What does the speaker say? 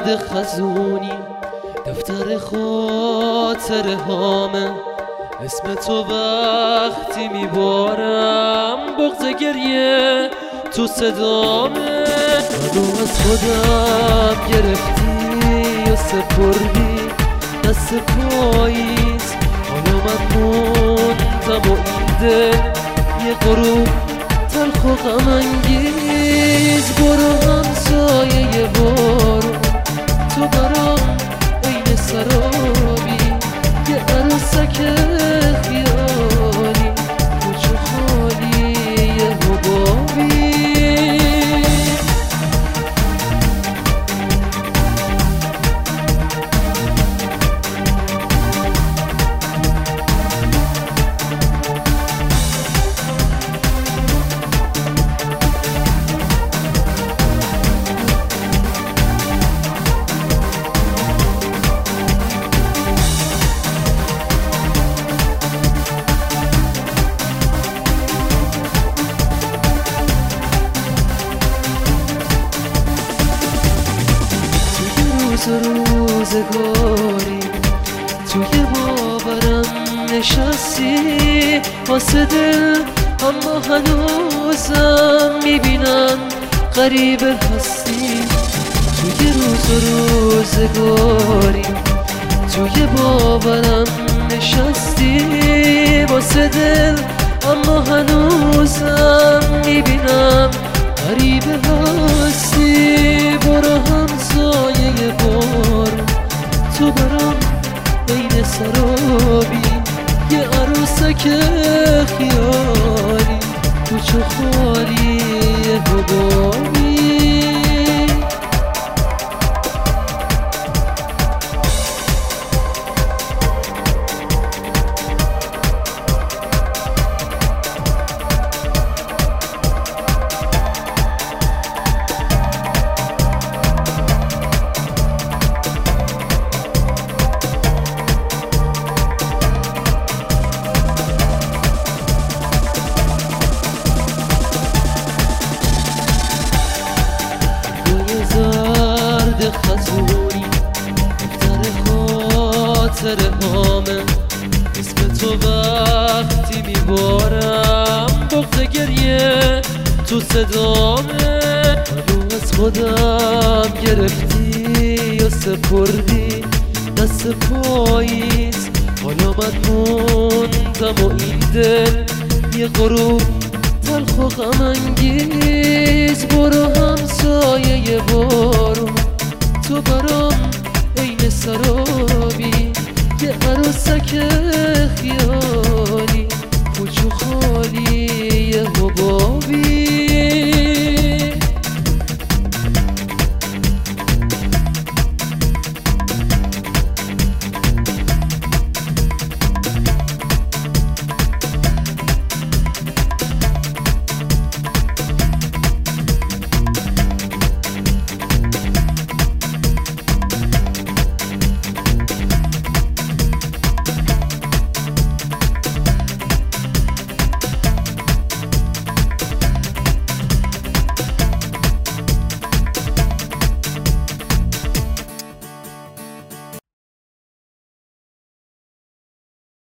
زرد خزونی دفتر خاطره هامه، اسم تو وقتی میبارم بغض گریه تو صدامه. منو از خودم گرفتی و سپردی دست پاییز، حالا من موندم و این دل یه غروب تلخ و غم انگیز. برو همسایه بارو تو برام عین سرابی، یه عروسک خیالی کوچه خالی یه حبابی. روزگاری توی باورم نشستی واسه دل، اما هنوزم میبینم غریبه هستی. توی روزگاری توی باورم نشستی واسه دل، اما هنوزم میبینم غریبه هستی. برو همسایه بارو تو برام عین سرابی، یه عروسک خیالی کوچه خالی یه حبابی. زرد خزونی دفتر خاطره هامه، اسم تو وقتی میبارم بغض گریه تو صدامه. منو از خودم گرفتی و سپردی دست پاییز، حالا من موندم و این دل یه غروب تلخ و غم انگیز. برو همسایه بارو تو برام عین سرابی، یه عروسک خیالی